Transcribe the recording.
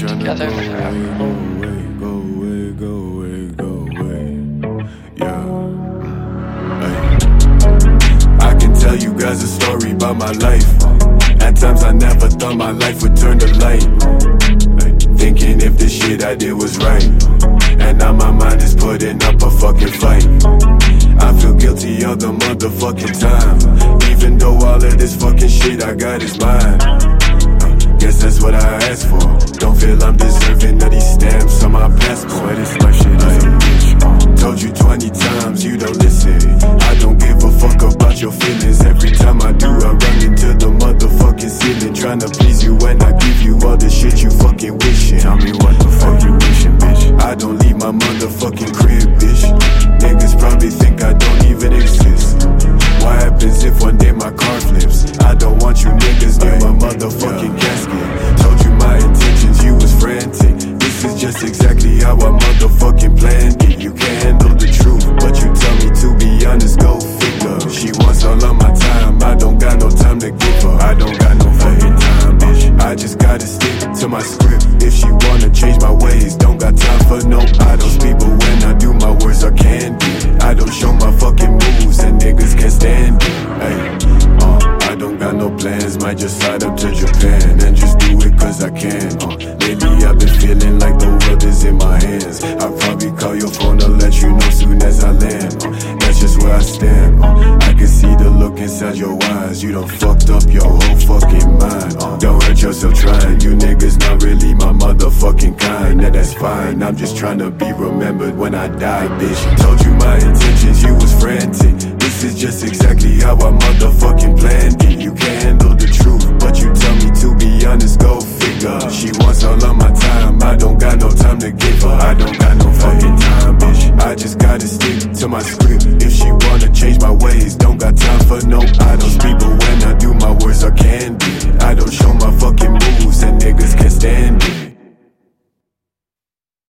together forever. Go away. Yeah. I can tell you guys a story about my life. At times I never thought my life would turn to light. Thinking if the shit I did was right. And now my mind is putting up a fucking fight. I feel guilty all the motherfucking time. Even though all of this fucking shit I got is mine. Guess that's what I asked for. Don't feel I'm deserving of these stamps on my passport. This life shit is a bitch. Told you 20 times, you don't listen. I don't give a fuck about your feelings. Every time I do, I run into the motherfucking ceiling. Tryna please you when I give you all the shit you fucking wishing. Tell me what the fuck you wishing, bitch. I don't leave my motherfucking crib, bitch. Niggas probably think I don't even exist. What happens if one day my car flips? I don't want you niggas near my motherfucking casket. Told you my intentions, you was frantic. This is just exactly how I motherfucking planned it. You can't handle the truth, but you tell me to be honest, go figure. She wants all of my time, I don't got no time to give her. I don't got no fucking time, bitch. I just gotta stick to my script. If she wanna change my ways, don't got time for no idols. People, when I do my words are candy. I don't show my fucking moves and niggas can't stand it. I don't got no plans, might just slide up to Japan and just do it cause I can. Lately I've been feeling like the world is in my hands. I'll probably call your phone to let you know soon as I land. That's just where I stand. I can see the look inside your eyes. You done fucked up your whole fucking mind. Don't hurt yourself trying. You niggas not really my motherfucking kind. And that's fine, I'm just trying to be remembered when I die, bitch. Told you my intentions, you was frantic. This is just exactly how I motherfucking planned it. You can't handle the truth, but you tell me to be honest, go figure. She wants all of my time, I don't got no time to give her. I don't got no fucking time, bitch. I just gotta stick to my script. If she wanna change my ways, don't got time for no idols. People, when I do my words, I can't